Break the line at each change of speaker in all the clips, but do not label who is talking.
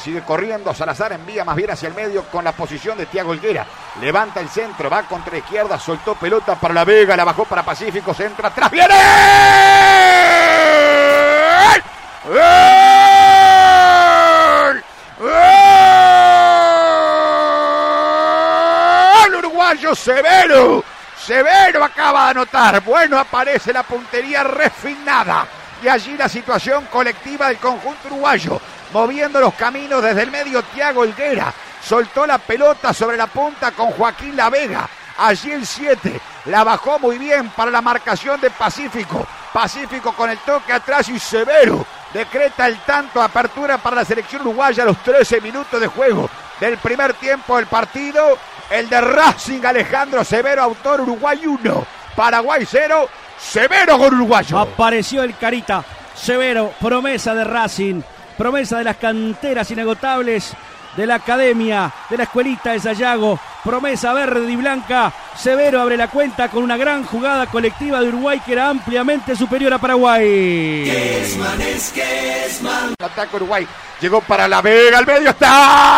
Sigue corriendo, Salazar envía más bien hacia el medio con la posición de Thiago Helguera. Levanta el centro, va contra la izquierda, soltó pelota para la Vega, la bajó para Pacífico, centro atrás, ¡viene! ¡Gol! ¡Gol! Uruguayo Severo. Severo acaba de anotar. Bueno, aparece la puntería refinada. Y allí la situación colectiva del conjunto uruguayo. Moviendo los caminos desde el medio, Thiago Helguera soltó la pelota sobre la punta con Joaquín La Vega. Allí el 7 la bajó muy bien para la marcación de Pacífico. Pacífico con el toque atrás y Severo decreta el tanto, apertura para la selección uruguaya a los 13 minutos de juego del primer tiempo del partido. El de Racing, Alejandro Severo, autor, Uruguay 1, Paraguay 0, Severo con uruguayo.
Apareció el Carita Severo, promesa de Racing. Promesa de las canteras inagotables de la academia, de la escuelita de Sayago. Promesa verde y blanca. Severo abre la cuenta con una gran jugada colectiva de Uruguay que era ampliamente superior a Paraguay.
Kesman. Ataque Uruguay. Llegó para La Vega. Al medio está.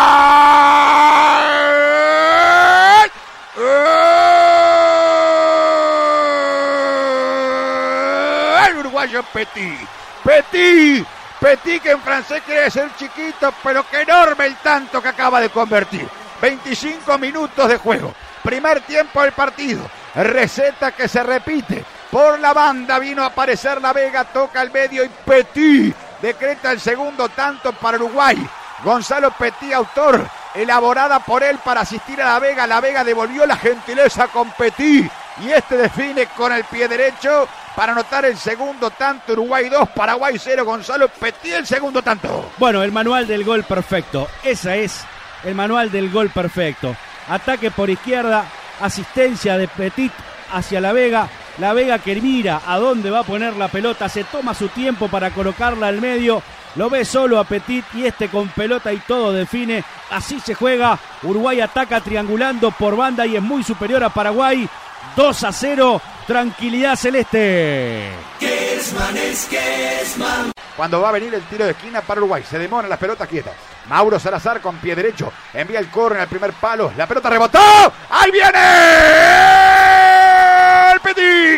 El uruguayo Petit, que en francés quiere decir chiquito, pero que enorme el tanto que acaba de convertir. 25 minutos de juego. Primer tiempo del partido. Receta que se repite. Por la banda vino a aparecer La Vega, toca al medio y Petit decreta el segundo tanto para Uruguay. Gonzalo Petit, autor, elaborada por él para asistir a La Vega. La Vega devolvió la gentileza con Petit y este define con el pie derecho para anotar el segundo tanto. Uruguay 2, Paraguay 0. Gonzalo Petit el segundo tanto.
Bueno, el manual del gol perfecto. Esa es el manual del gol perfecto. Ataque por izquierda, asistencia de Petit hacia La Vega. La Vega que mira a dónde va a poner la pelota, se toma su tiempo para colocarla al medio. Lo ve solo a Petit y este con pelota y todo define. Así se juega. Uruguay ataca triangulando por banda y es muy superior a Paraguay. 2-0, tranquilidad celeste.
Kesman.
Cuando va a venir el tiro de esquina para Uruguay, se demoran las pelotas quietas. Mauro Salazar con pie derecho, envía el córner al primer palo, la pelota rebotó. ¡Ahí viene! ¡El Petit!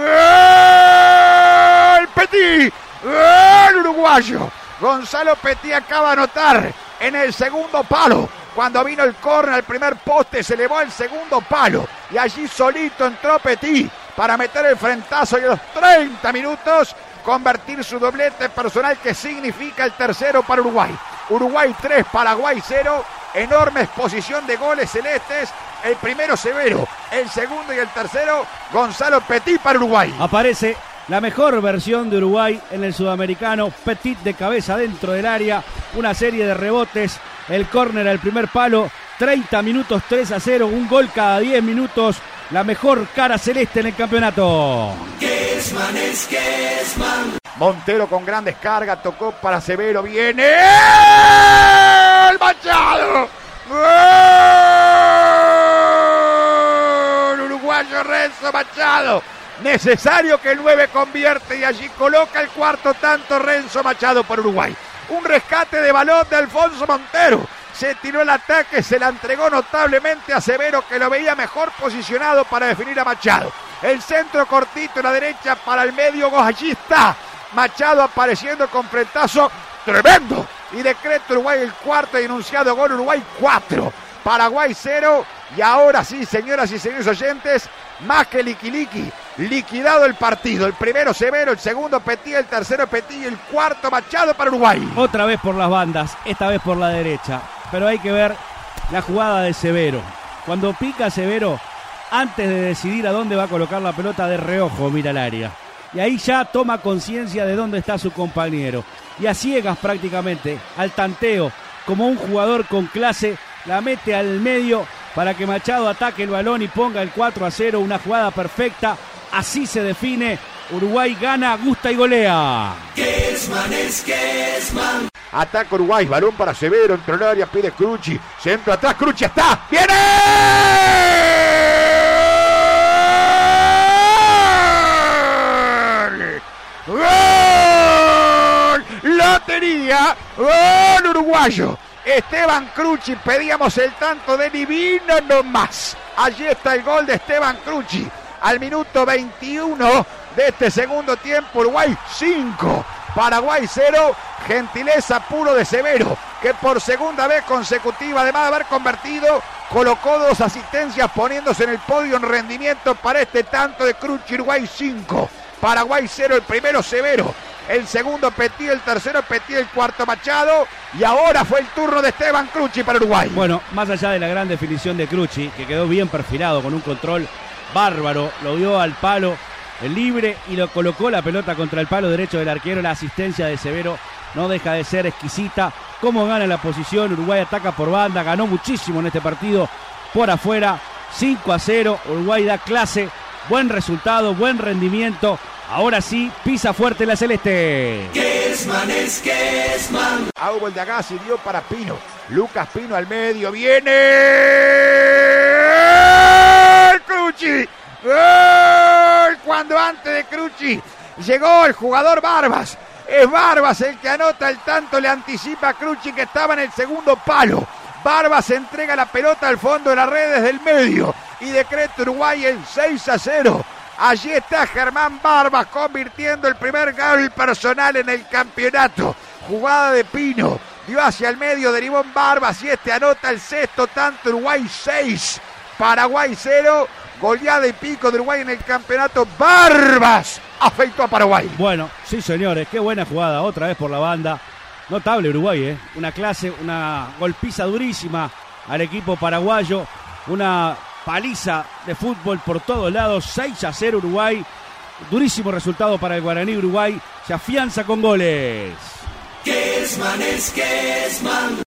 ¡El Petit! ¡El uruguayo! Gonzalo Petit acaba de anotar en el segundo palo. Cuando vino el córner al primer poste, se elevó el segundo palo. Y allí solito entró Petit para meter el frentazo y a los 30 minutos convertir su doblete personal que significa el tercero para Uruguay. Uruguay 3, Paraguay 0. Enorme exposición de goles celestes. El primero Severo, el segundo y el tercero Gonzalo Petit para Uruguay.
Aparece la mejor versión de Uruguay en el sudamericano. Petit de cabeza dentro del área. Una serie de rebotes. El córner al primer palo. 30 minutos, 3-0. Un gol cada 10 minutos. La mejor cara celeste en el campeonato.
Kesman.
Montero con gran descarga. Tocó para Severo. Viene el Machado. ¡Gol! Uruguayo Renzo Machado. Necesario que el 9 convierte y allí coloca el cuarto tanto Renzo Machado por Uruguay. Un rescate de balón de Alfonso Montero. Se tiró el ataque, se la entregó notablemente a Severo que lo veía mejor posicionado para definir a Machado. El centro cortito en la derecha para el medio, allí está. Machado apareciendo con frentazo tremendo. Y decreto Uruguay el cuarto y enunciado gol. Uruguay 4, Paraguay 0. Y ahora sí, señoras y señores oyentes, más que liqui, liquidado el partido. El primero Severo, el segundo Petit, el tercero Petit y el cuarto Machado para Uruguay.
Otra vez por las bandas, esta vez por la derecha. Pero hay que ver la jugada de Severo. Cuando pica Severo, antes de decidir a dónde va a colocar la pelota, de reojo mira el área. Y ahí ya toma conciencia de dónde está su compañero. Y a ciegas prácticamente, al tanteo, como un jugador con clase, la mete al medio para que Machado ataque el balón y ponga el 4-0. Una jugada perfecta. Así se define. Uruguay gana, gusta y golea.
Kesman.
Ataca Uruguay, balón para Severo, entre el área, pide Crucci, centro atrás, Crucci está, ¡viene! ¡Gol! ¡Lotería! ¡Gol uruguayo! Esteban Crucci, pedíamos el tanto de Divino nomás. Allí está el gol de Esteban Crucci. Al minuto 21 de este segundo tiempo, Uruguay 5, Paraguay 0. Gentileza puro de Severo, que por segunda vez consecutiva, además de haber convertido, colocó 2 asistencias poniéndose en el podio en rendimiento para este tanto de Crucci. Uruguay 5, Paraguay 0, el primero Severo, el segundo Petit, el tercero Petit, el cuarto Machado, y ahora fue el turno de Esteban Crucci para Uruguay.
Bueno, más allá de la gran definición de Crucci, que quedó bien perfilado con un control bárbaro, lo dio al palo el libre y lo colocó la pelota contra el palo derecho del arquero. La asistencia de Severo no deja de ser exquisita. Cómo gana la posición, Uruguay ataca por banda, ganó muchísimo en este partido por afuera, 5-0, Uruguay da clase, buen resultado, buen rendimiento. Ahora sí, pisa fuerte la celeste.
Kessman es Kessman.
Aubel de Agassi dio para Pino. Lucas Pino al medio. Viene Crucci. ¡Gol! Cuando antes de Crucci llegó el jugador Barbas. Es Barbas el que anota el tanto. Le anticipa a Crucci, que estaba en el segundo palo. Barbas entrega la pelota al fondo de la red desde el medio y decreta Uruguay en 6-0. Allí está Germán Barbas convirtiendo el primer gol personal en el campeonato. Jugada de Pino, dio hacia el medio, derivó en Barbas y este anota el sexto tanto. Uruguay 6, Paraguay 0. Goleada y pico de Uruguay en el campeonato. Barbas afeitó a Paraguay.
Bueno, sí señores, qué buena jugada, otra vez por la banda. Notable Uruguay, una clase, una golpiza durísima al equipo paraguayo, una paliza de fútbol por todos lados. 6-0 Uruguay, durísimo resultado para el Guaraní. Uruguay se afianza con goles.
Kessman es Kessman.